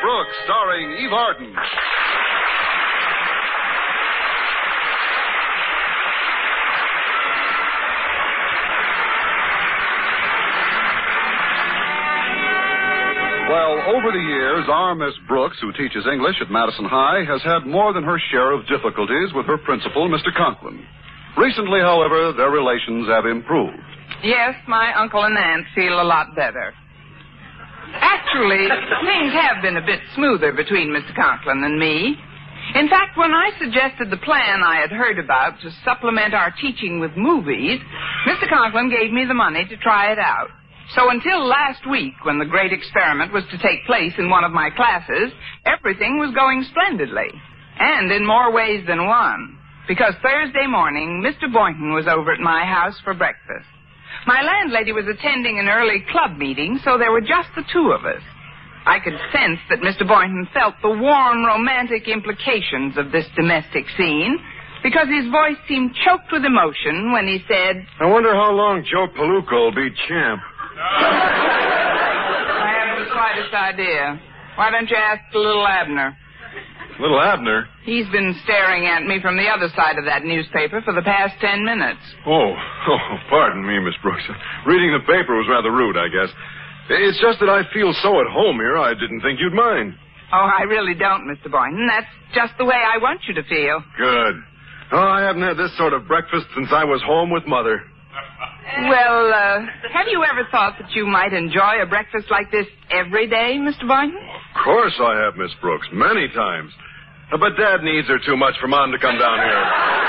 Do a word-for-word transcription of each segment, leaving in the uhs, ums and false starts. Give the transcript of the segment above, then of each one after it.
Brooks, starring Eve Arden. Well, over the years, our Miss Brooks, who teaches English at Madison High, has had more than her share of difficulties with her principal, Mister Conklin. Recently, however, their relations have improved. Yes, my uncle and aunt feel a lot better. Actually, things have been a bit smoother between Mister Conklin and me. In fact, when I suggested the plan I had heard about to supplement our teaching with movies, Mister Conklin gave me the money to try it out. So until last week, when the great experiment was to take place in one of my classes, everything was going splendidly. And in more ways than one. Because Thursday morning, Mister Boynton was over at my house for breakfast. My landlady was attending an early club meeting, so there were just the two of us. I could sense that Mister Boynton felt the warm, romantic implications of this domestic scene, because his voice seemed choked with emotion when he said, I wonder how long Joe Palooka will be champ. I haven't the slightest idea. Why don't you ask the little Abner? Little Abner? He's been staring at me from the other side of that newspaper for the past ten minutes. Oh, oh, pardon me, Miss Brooks. Reading the paper was rather rude, I guess. It's just that I feel so at home here, I didn't think you'd mind. Oh, I really don't, Mister Boynton. That's just the way I want you to feel. Good. Oh, I haven't had this sort of breakfast since I was home with Mother. Well, uh, have you ever thought that you might enjoy a breakfast like this every day, Mister Boynton? Of course I have, Miss Brooks, many times. Uh, but Dad needs her too much for Mom to come down here.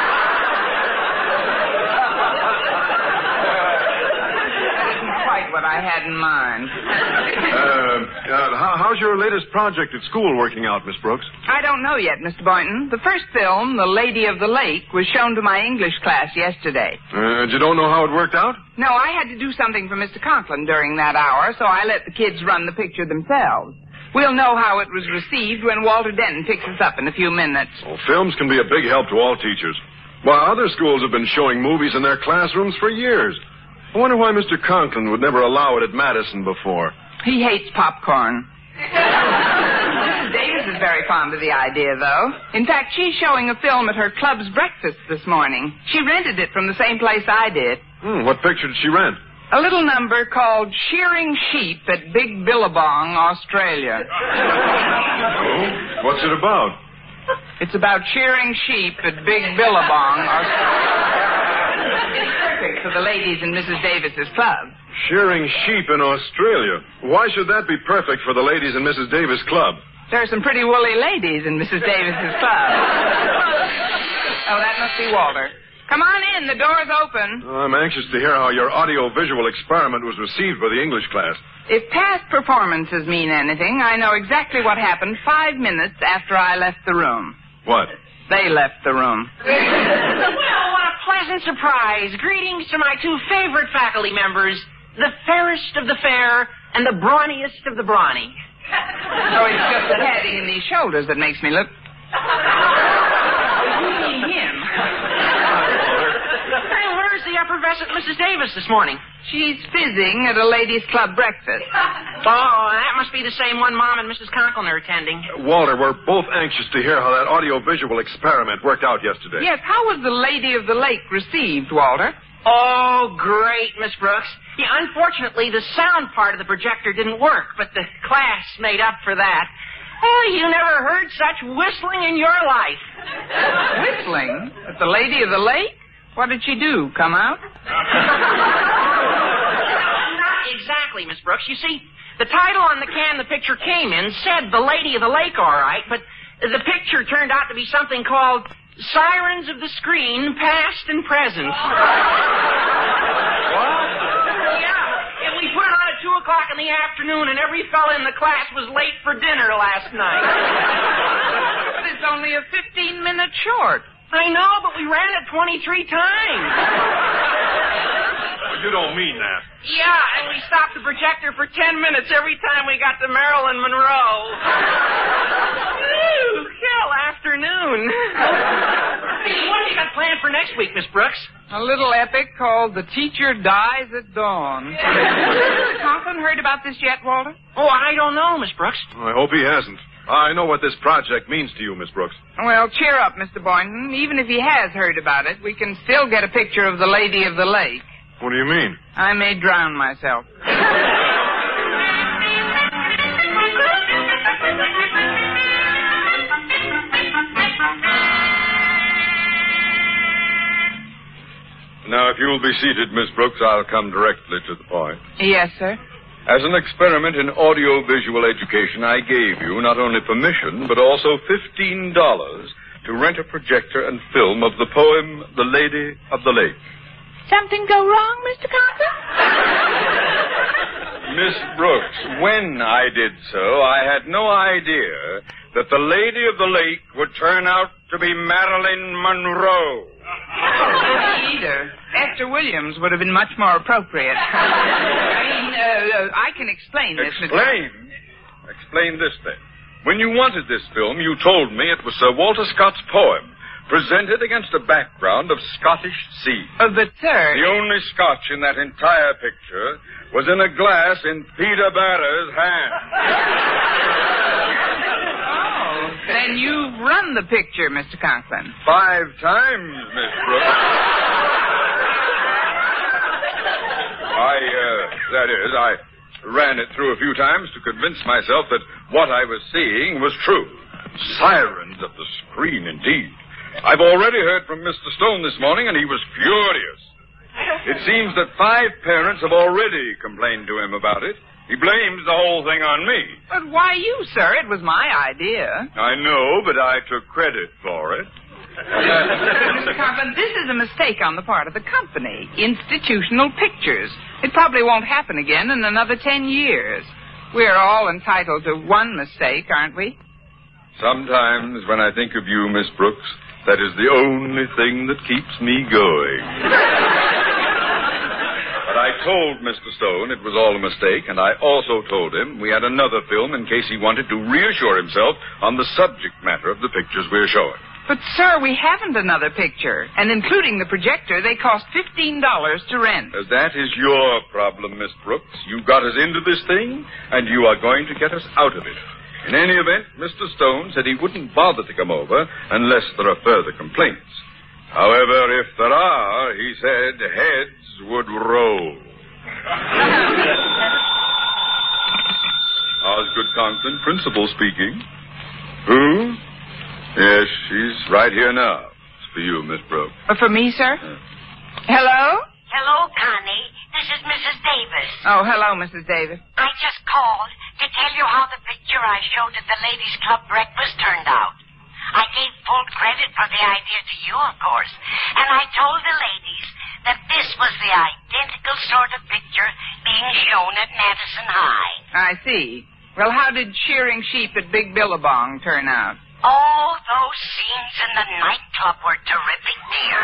That isn't quite what I had in mind. Uh, uh, how, how's your latest project at school working out, Miss Brooks? I don't know yet, Mister Boynton. The first film, The Lady of the Lake, was shown to my English class yesterday. Uh, you don't know how it worked out? No, I had to do something for Mister Conklin during that hour, so I let the kids run the picture themselves. We'll know how it was received when Walter Denton picks us up in a few minutes. Well, films can be a big help to all teachers. Well, other schools have been showing movies in their classrooms for years. I wonder why Mister Conklin would never allow it at Madison before. He hates popcorn. Missus Davis is very fond of the idea, though. In fact, she's showing a film at her club's breakfast this morning. She rented it from the same place I did. Hmm, what picture did she rent? A little number called Shearing Sheep at Big Billabong, Australia. Oh, what's it about? It's about shearing sheep at Big Billabong, Australia. It's perfect for the ladies in Missus Davis's club. Shearing sheep in Australia. Why should that be perfect for the ladies in Missus Davis' club? There are some pretty woolly ladies in Missus Davis's club. Oh, that must be Walter. Come on in. The door's open. I'm anxious to hear how your audio-visual experiment was received by the English class. If past performances mean anything, I know exactly what happened five minutes after I left the room. What? They left the room. Well, what a pleasant surprise. Greetings to my two favorite faculty members, the fairest of the fair and the brawniest of the brawny. So it's just the padding in these shoulders that makes me look... You mean him. Hey, where's the effervescent Missus Davis this morning? She's fizzing at a ladies' club breakfast. Oh, that must be the same one Mom and Missus Conklin are attending. Walter, we're both anxious to hear how that audio-visual experiment worked out yesterday. Yes, how was the Lady of the Lake received, Walter? Oh, great, Miss Brooks. Yeah, unfortunately, the sound part of the projector didn't work, but the class made up for that. Oh, you never heard such whistling in your life. Whistling? At the Lady of the Lake? What did she do, come out? Not exactly, Miss Brooks. You see, the title on the can the picture came in said The Lady of the Lake, all right, but the picture turned out to be something called Sirens of the Screen, Past and Present. What? Yeah, and we put it on at two o'clock in the afternoon, and every fella in the class was late for dinner last night. But it's only a fifteen-minute short. I know, but we ran it twenty-three times. You don't mean that. Yeah, and we stopped the projector for ten minutes every time we got to Marilyn Monroe. Woo, hell afternoon. What have you got planned for next week, Miss Brooks? A little epic called The Teacher Dies at Dawn. Mister Conklin heard about this yet, Walter? Oh, I don't know, Miss Brooks. I hope he hasn't. I know what this project means to you, Miss Brooks. Well, cheer up, Mister Boynton. Even if he has heard about it, we can still get a picture of the Lady of the Lake. What do you mean? I may drown myself. Now, if you'll be seated, Miss Brooks, I'll come directly to the point. Yes, sir. As an experiment in audio-visual education, I gave you not only permission, but also fifteen dollars to rent a projector and film of the poem, The Lady of the Lake. Something go wrong, Mister Conklin? Miss Brooks, when I did so, I had no idea that the Lady of the Lake would turn out to be Marilyn Monroe. Either. Esther Williams would have been much more appropriate. I mean, uh, uh, I can explain this. Explain? Mister Explain this, then. When you wanted this film, you told me it was Sir Walter Scott's poem, presented against a background of Scottish sea. Uh, but, sir... The only scotch in that entire picture was in a glass in Peter Barrer's hand. Then you've run the picture, Mister Conklin. Five times, Miss Brooks. I, uh, that is, I ran it through a few times to convince myself that what I was seeing was true. Sirens of the screen, indeed. I've already heard from Mister Stone this morning, and he was furious. It seems that five parents have already complained to him about it. He blames the whole thing on me. But why you, sir? It was my idea. I know, but I took credit for it. Mister Conklin, this is a mistake on the part of the company. Institutional Pictures. It probably won't happen again in another ten years. We're all entitled to one mistake, aren't we? Sometimes when I think of you, Miss Brooks, that is the only thing that keeps me going. But I told Mister Stone it was all a mistake, and I also told him we had another film in case he wanted to reassure himself on the subject matter of the pictures we're showing. But, sir, we haven't another picture. And including the projector, they cost fifteen dollars to rent. Uh, that is your problem, Miss Brooks. You got us into this thing, and you are going to get us out of it. In any event, Mister Stone said he wouldn't bother to come over unless there are further complaints. However, if there are, he said, heads would roll. Osgood Conklin, principal speaking. Who? Yes, she's right here now. It's for you, Miss Brooks. Uh, for me, sir? Uh. Hello? Hello, Connie. This is Missus Davis. Oh, hello, Missus Davis. I just called to tell you how the picture I showed at the Ladies' Club breakfast turned out. I gave full credit for the idea to you, of course, and I told the ladies that this was the identical sort of picture being shown at Madison High. I see. Well, how did Shearing Sheep at Big Billabong turn out? Oh, those scenes in the nightclub were terrific, dear.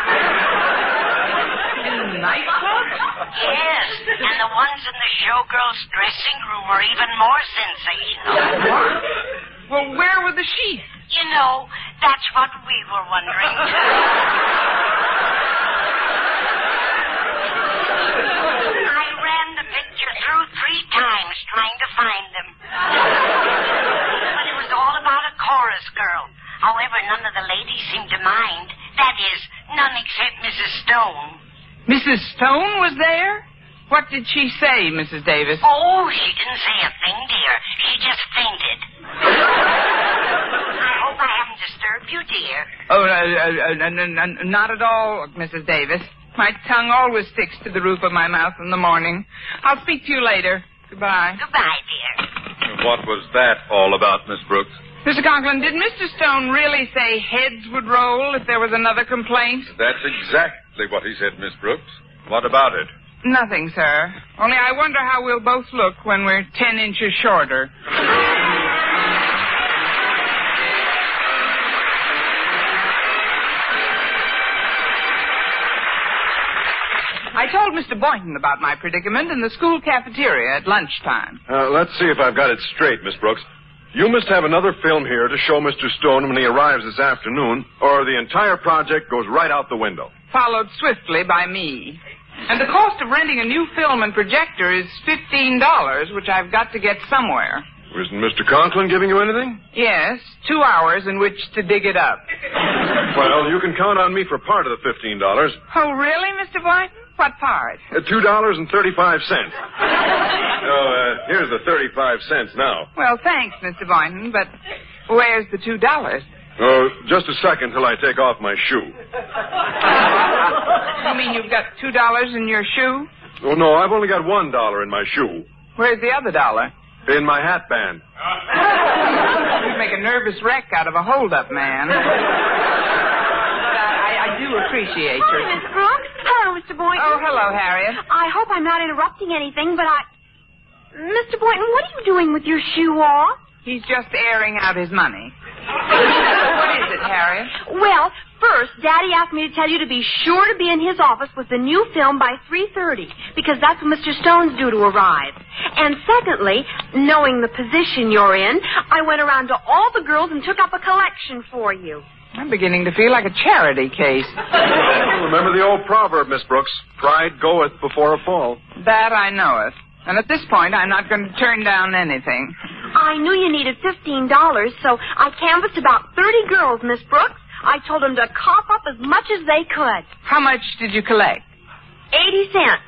In the nightclub? Yes, and the ones in the showgirls' dressing room were even more sensational. What? Well, where were the sheep? You know, that's what we were wondering, too. I ran the picture through three times trying to find them. But it was all about a chorus girl. However, none of the ladies seemed to mind. That is, none except Missus Stone. Missus Stone was there? What did she say, Missus Davis? Oh, she didn't say a thing, dear. She just fainted. I hope I haven't disturbed you, dear. Oh, uh, uh, uh, n- n- not at all, Missus Davis. My tongue always sticks to the roof of my mouth in the morning. I'll speak to you later. Goodbye. Goodbye, dear. What was that all about, Miss Brooks? Mister Conklin, did Mister Stone really say heads would roll if there was another complaint? That's exactly what he said, Miss Brooks. What about it? Nothing, sir. Only I wonder how we'll both look when we're ten inches shorter. I told Mister Boynton about my predicament in the school cafeteria at lunchtime. Uh, let's see if I've got it straight, Miss Brooks. You must have another film here to show Mister Stone when he arrives this afternoon, or the entire project goes right out the window. Followed swiftly by me. And the cost of renting a new film and projector is fifteen dollars, which I've got to get somewhere. Isn't Mister Conklin giving you anything? Yes, two hours in which to dig it up. Well, you can count on me for part of the fifteen dollars. Oh, really, Mister Boynton? What part? Uh, two dollars and thirty-five cents. So, uh, here's the thirty-five cents now. Well, thanks, Mister Boynton, but where's the two dollars? Oh, just a second till I take off my shoe. You mean you've got two dollars in your shoe? Oh, no, I've only got one dollar in my shoe. Where's the other dollar? In my hat band. You'd make a nervous wreck out of a hold-up man. But I, I do appreciate Hi, your... Miss Brooks. Hello, Mister Boynton. Oh, hello, Harriet. I hope I'm not interrupting anything, but I... Mister Boynton, what are you doing with your shoe off? He's just airing out his money. What is it, Harriet? Well, first, Daddy asked me to tell you to be sure to be in his office with the new film by three thirty, because that's when Mister Stone's due to arrive. And secondly, knowing the position you're in, I went around to all the girls and took up a collection for you. I'm beginning to feel like a charity case. Remember the old proverb, Miss Brooks. Pride goeth before a fall. That I knoweth. And at this point, I'm not going to turn down anything. I knew you needed fifteen dollars, so I canvassed about thirty girls, Miss Brooks. I told them to cough up as much as they could. How much did you collect? Eighty cents.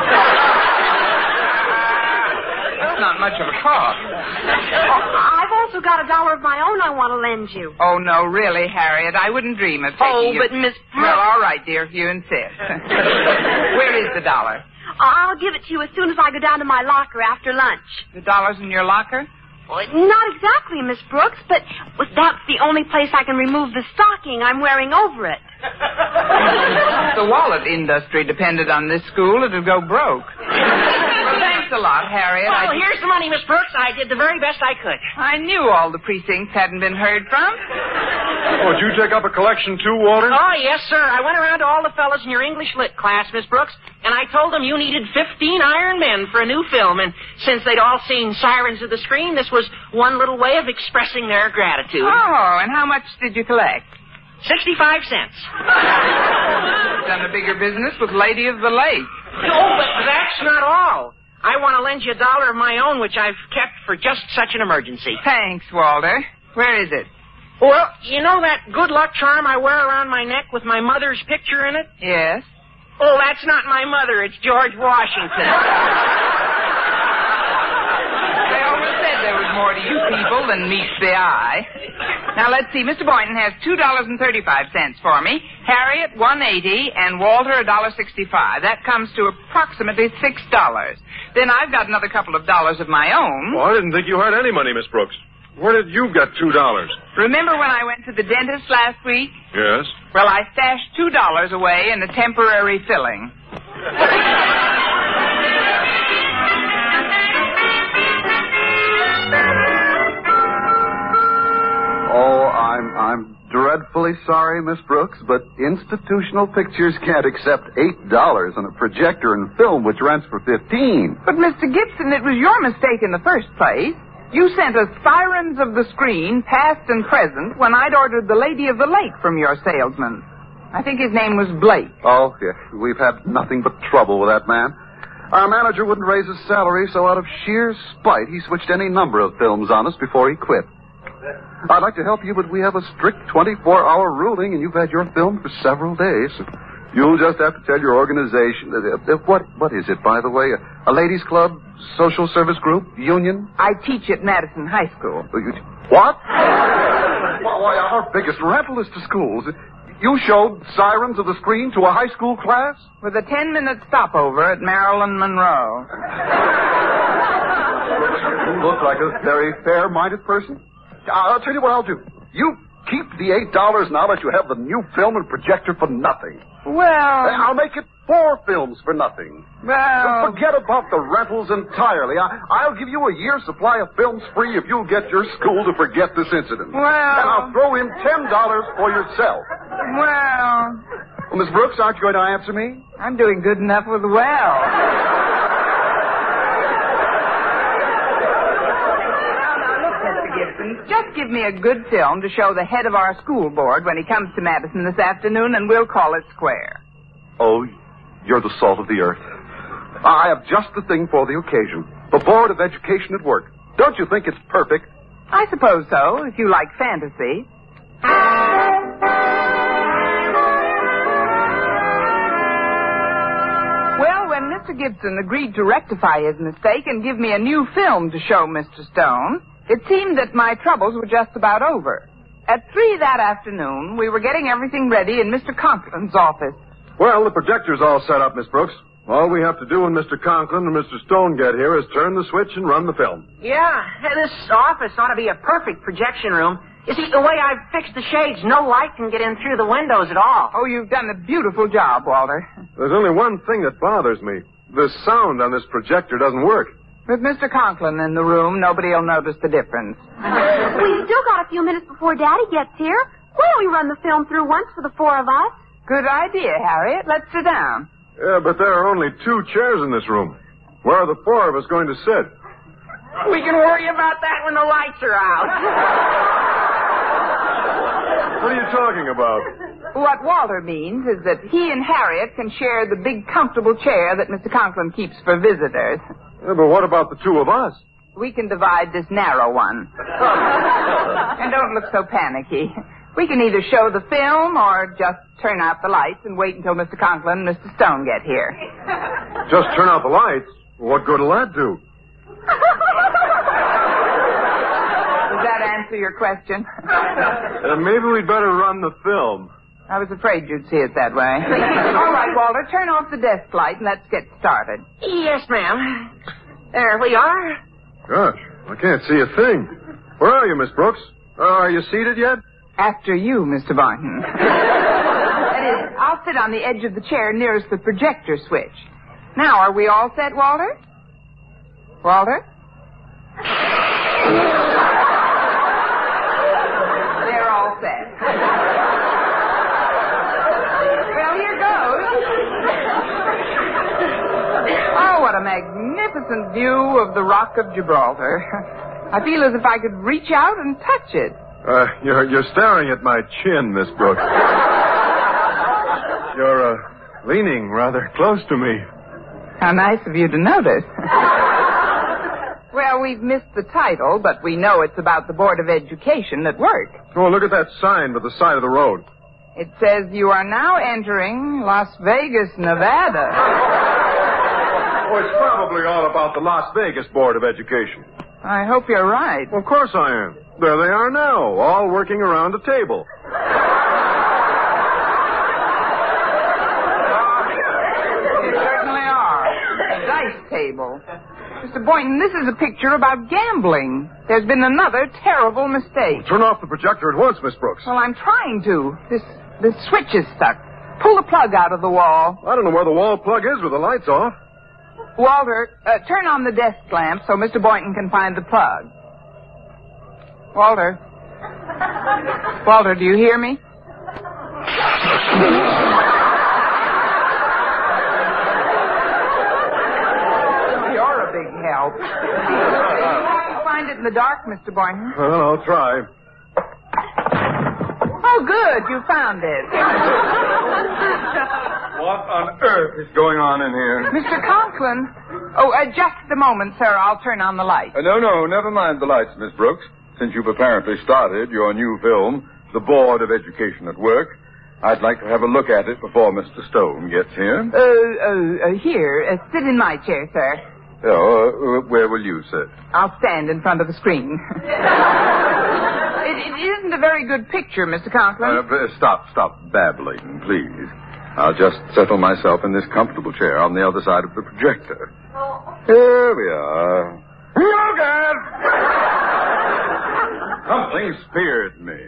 That's not much of a cost. Oh, I've also got a dollar of my own I want to lend you. Oh, no, really, Harriet. I wouldn't dream of taking Oh, it. but Miss Brooks... Well, all right, dear, if you insist. Where is the dollar? I'll give it to you as soon as I go down to my locker after lunch. The dollar's in your locker? Well, not exactly, Miss Brooks, but that's the only place I can remove the stocking I'm wearing over it. If the wallet industry depended on this school, it'd go broke. Well, thanks a lot, Harriet. Well, I... here's the money, Miss Brooks. I did the very best I could. I knew all the precincts hadn't been heard from. Oh, did you take up a collection too, Walter? Oh, yes, sir. I went around to all the fellas in your English lit class, Miss Brooks, and I told them you needed fifteen iron men for a new film, and since they'd all seen Sirens of the Screen, this was one little way of expressing their gratitude. Oh, and how much did you collect? Sixty-five cents. Done a bigger business with Lady of the Lake. Oh, but that's not all. I want to lend you a dollar of my own, which I've kept for just such an emergency. Thanks, Walter. Where is it? Well, you know that good luck charm I wear around my neck with my mother's picture in it? Yes. Oh, that's not my mother. It's George Washington. They always said there was more to you people than meets the eye. Now, let's see. Mister Boynton has two dollars and thirty-five cents for me, Harriet one eighty, and Walter a dollar sixty-five. That comes to approximately six dollars. Then I've got another couple of dollars of my own. Well, I didn't think you had any money, Miss Brooks. Where did you get two dollars? Remember when I went to the dentist last week? Yes. Well, I stashed two dollars away in a temporary filling. Oh, I'm I'm dreadfully sorry, Miss Brooks, but Institutional Pictures can't accept eight dollars on a projector and film which rents for fifteen. But, Mister Gibson, it was your mistake in the first place. You sent us Sirens of the Screen, past and present, when I'd ordered The Lady of the Lake from your salesman. I think his name was Blake. Oh, yes, we've had nothing but trouble with that man. Our manager wouldn't raise his salary, so out of sheer spite, he switched any number of films on us before he quit. I'd like to help you, but we have a strict twenty-four hour ruling, and you've had your film for several days. You'll just have to tell your organization. Uh, uh, what What is it, by the way? A, a ladies' club? Social service group? Union? I teach at Madison High School. Uh, you, what? Why, our biggest rental is to schools. You showed Sirens of the Screen to a high school class? With a ten-minute stopover at Marilyn Monroe. You look like a very fair-minded person. I'll tell you what I'll do. You keep the eight dollars now that you have the new film and projector for nothing. Well... I'll make it four films for nothing. Well... Forget about the rentals entirely. I, I'll give you a year's supply of films free if you'll get your school to forget this incident. Well... And I'll throw in ten dollars for yourself. Well... Well, Miss Brooks, aren't you going to answer me? I'm doing good enough with well. Just give me a good film to show the head of our school board when he comes to Madison this afternoon, and we'll call it square. Oh, You're the salt of the earth. I have just the thing for the occasion. The Board of Education at Work. Don't you think it's perfect? I suppose so, if you like fantasy. Well, when Mister Gibson agreed to rectify his mistake and give me a new film to show Mister Stone, it seemed that my troubles were just about over. At three that afternoon, we were getting everything ready in Mister Conklin's office. Well, the projector's all set up, Miss Brooks. All we have to do when Mister Conklin and Mister Stone get here is turn the switch and run the film. Yeah, this office ought to be a perfect projection room. You see, the way I've fixed the shades, no light can get in through the windows at all. Oh, you've done a beautiful job, Walter. There's only one thing that bothers me. The sound on this projector doesn't work. With Mister Conklin in the room, nobody will notice the difference. We've still got a few minutes before Daddy gets here. Why don't we run the film through once for the four of us? Good idea, Harriet. Let's sit down. Yeah, but there are only two chairs in this room. Where are the four of us going to sit? We can worry about that when the lights are out. What are you talking about? What Walter means is that he and Harriet can share the big, comfortable chair that Mister Conklin keeps for visitors. Yeah, but what about the two of us? We can divide this narrow one. And don't look so panicky. We can either show the film or just turn out the lights and wait until Mister Conklin and Mister Stone get here. Just turn out the lights? What good will that do? Does that answer your question? Uh, maybe we'd better run the film. I was afraid you'd see it that way. All right, Walter, turn off the desk light and let's get started. Yes, ma'am. There we are. Gosh, I can't see a thing. Where are you, Miss Brooks? Uh, are you seated yet? After you, Mister Boynton. That is, I'll sit on the edge of the chair nearest the projector switch. Now, are we all set, Walter? Walter? They're all set. Well, here goes. Oh, what a magnificent view of the Rock of Gibraltar. I feel as if I could reach out and touch it. Uh, you're, you're staring at my chin, Miss Brooks. You're, uh, leaning rather close to me. How nice of you to notice. Well, we've missed the title, but we know it's about the Board of Education at Work. Oh, look at that sign by the side of the road. It says you are now entering Las Vegas, Nevada. Oh, it's probably all about the Las Vegas Board of Education. I hope you're right. Of course I am. There they are now, all working around a table. They certainly are. A dice table. Mister Boynton, this is a picture about gambling. There's been another terrible mistake. Turn off the projector at once, Miss Brooks. Well, I'm trying to. This this switch is stuck. Pull the plug out of the wall. I don't know where the wall plug is with the lights off. Walter, uh, turn on the desk lamp so Mister Boynton can find the plug. Walter. Walter, do you hear me? You're a big help. You have to find it in the dark, Mister Boynton. Well, I'll try. Oh, good. You found it. What on earth is going on in here? Mister Conklin. Oh, uh, just a moment, sir. I'll turn on the light. Uh, no, no, never mind the lights, Miss Brooks. Since you've apparently started your new film, The Board of Education at Work, I'd like to have a look at it before Mister Stone gets here. Uh, uh, uh here. Uh, sit in my chair, sir. Oh, uh, where will you sit? I'll stand in front of the screen. it, it isn't a very good picture, Mister Conklin. Uh, stop, stop babbling, please. I'll just settle myself in this comfortable chair on the other side of the projector. Here we are. Look at! Something speared me.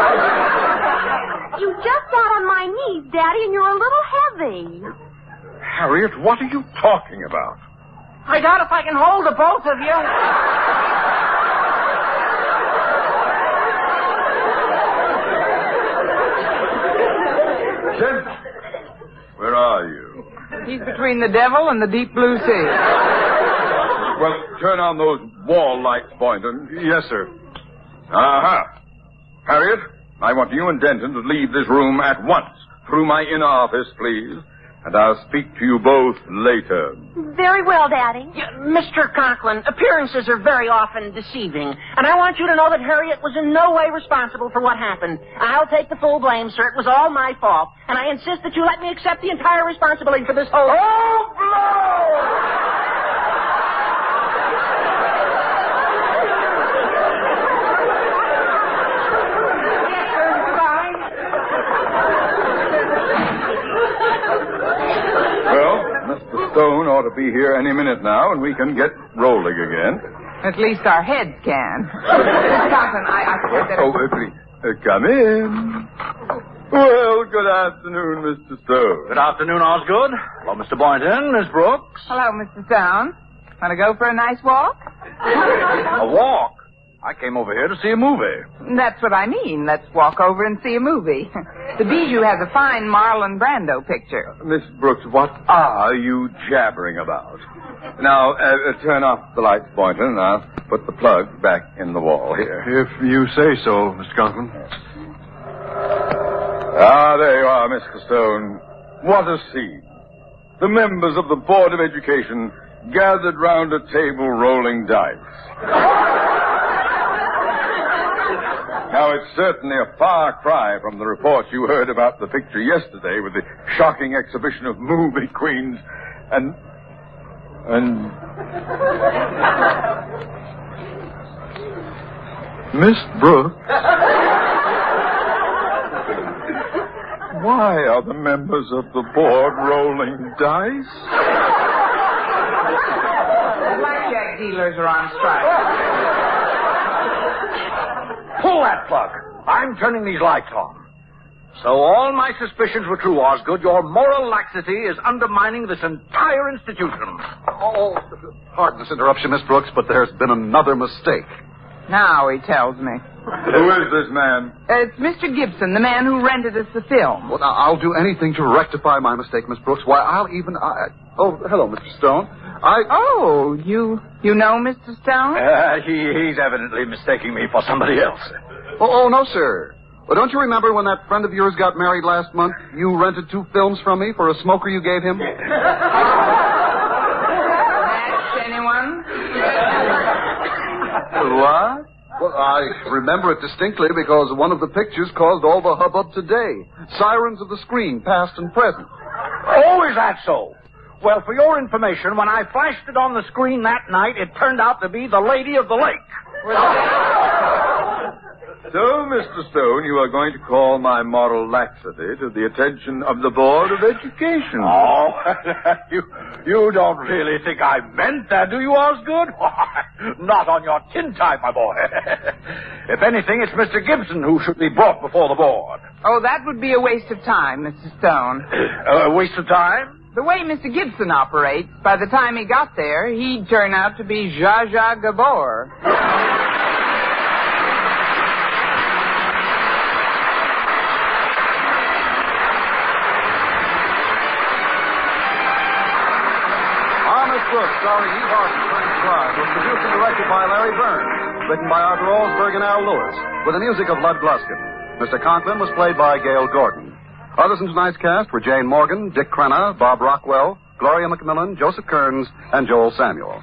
You just got on my knees, Daddy, and you're a little heavy. Harriet, what are you talking about? I doubt if I can hold the both of you. Kid, where are you? He's between the devil and the deep blue sea. Well, turn on those wall lights, Boynton. Yes, sir. Aha. Harriet, I want you and Denton to leave this room at once. Through my inner office, please. and I'll speak to you both later. Very well, Daddy. Yeah, Mister Conklin, appearances are very often deceiving, and I want you to know that Harriet was in no way responsible for what happened. I'll take the full blame, sir. It was all my fault, and I insist that you let me accept the entire responsibility for this whole... Oh, blow! Stone ought to be here any minute now, and we can get rolling again. At least our heads can. Mister Conklin, I, I suppose that... Oh, uh, please, uh, come in. Well, good afternoon, Mister Stone. Good afternoon, Osgood. Hello, Mister Boynton, Miss Brooks. Hello, Mister Stone. Want to go for a nice walk? A walk? I came over here to see a movie. That's what I mean. Let's walk over and see a movie. The Bijou has a fine Marlon Brando picture. Uh, Miss Brooks, what are you jabbering about? Now, uh, uh, turn off the lights, Boynton, and I'll put the plug back in the wall here. If you say so, Mister Conklin. Ah, there you are, Mister Stone. What a scene. The members of the Board of Education gathered round a table rolling dice. Now, it's certainly a far cry from the reports you heard about the picture yesterday with the shocking exhibition of movie queens and... and... Miss Brooks? Why are the members of the board rolling dice? The blackjack dealers are on strike. Pull that plug. I'm turning these lights on. So all my suspicions were true, Osgood. Your moral laxity is undermining this entire institution. Oh, pardon this interruption, Miss Brooks, but there's been another mistake. Now he tells me. Who is this man? Uh, it's Mister Gibson, the man who rented us the film. Well, I'll do anything to rectify my mistake, Miss Brooks. Why, I'll even... I... Oh, hello, Mister Stone. I... Oh, you you know Mister Stone? Uh, he, he's evidently mistaking me for somebody else. Oh, oh, no, sir. Well, don't you remember when that friend of yours got married last month? You rented two films from me for a smoker you gave him? Match anyone? What? Well, I remember it distinctly because one of the pictures caused all the hubbub today. Sirens of the Screen, past and present. Oh, is that so? Well, for your information, when I flashed it on the screen that night, it turned out to be the Lady of the Lake. So, Mister Stone, you are going to call my moral laxity to the attention of the Board of Education. Oh, you you don't really think I meant that, do you, Osgood? Not on your tintype, my boy. If anything, it's Mister Gibson who should be brought before the board. Oh, that would be a waste of time, Mister Stone. A waste of time? The way Mister Gibson operates, by the time he got there, he'd turn out to be Zsa Zsa Gabor. Brooks, starring Eve Arden, Frank Clark, was produced and directed by Larry Byrne, written by Arthur Olsberg and Al Lewis, with the music of Lud Gluskin. Mister Conklin was played by Gail Gordon. Others in tonight's cast were Jane Morgan, Dick Crenna, Bob Rockwell, Gloria McMillan, Joseph Kearns, and Joel Samuel.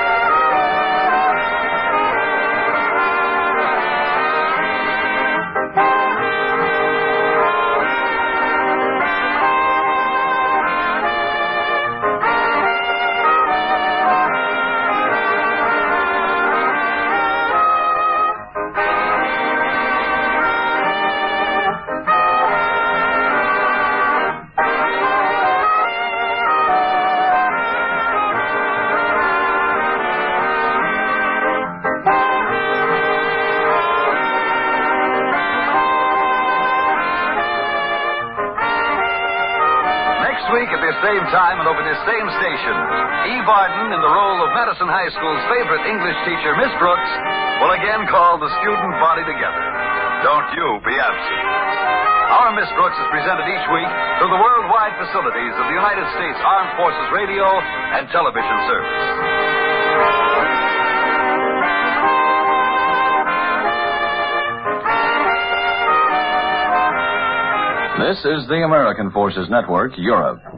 Same time and over this same station, Eve Arden, in the role of Madison High School's favorite English teacher, Miss Brooks, will again call the student body together. Don't you be absent. Our Miss Brooks is presented each week through the worldwide facilities of the United States Armed Forces Radio and Television Service. This is the American Forces Network, Europe.